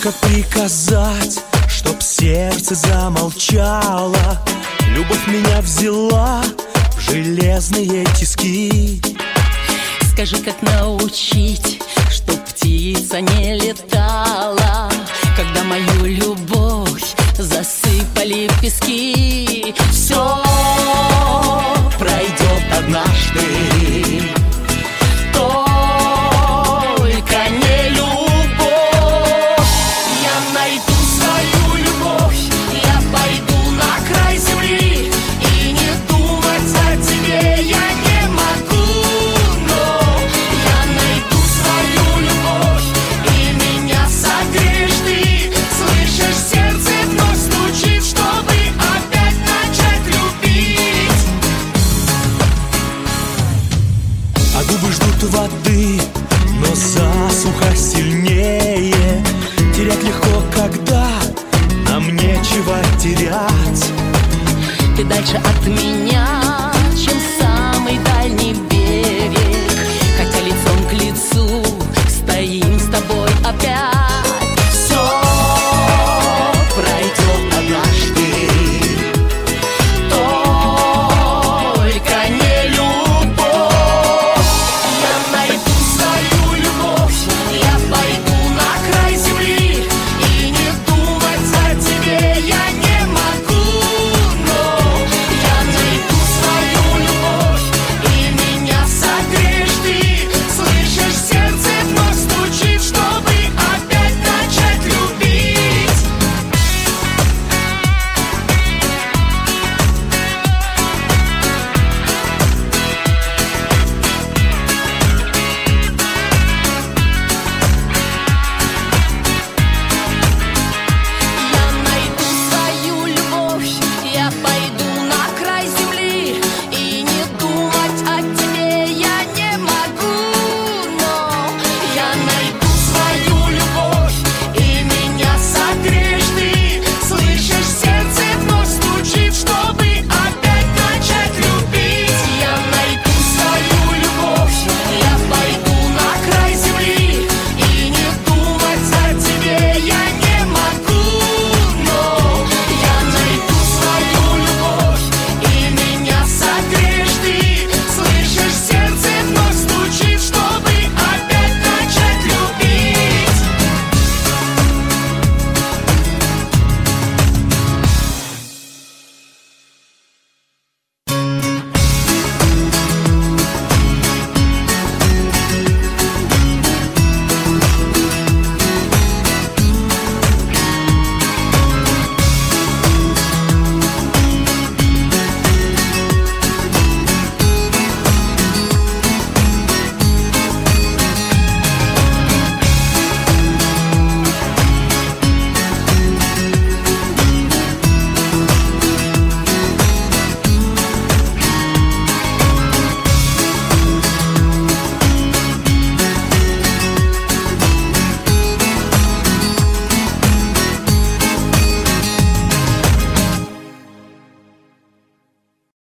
как приказать, чтоб сердце замолчало. Любовь меня взяла в железные тиски. Скажи, как научить, чтоб птица не летала, когда мою любовь засыпали в пески. Все пройдет однажды, только не любовь. Я найду свою любовь, я пойду на край земли, и не думать о тебе я не могу. Но я найду свою любовь, и меня согреешь ты. Слышишь, сердце вновь стучит, чтобы опять начать любить. А губы ждут воды, но засуха сильнее. Терять легко, когда нам нечего терять. Ты дальше от меня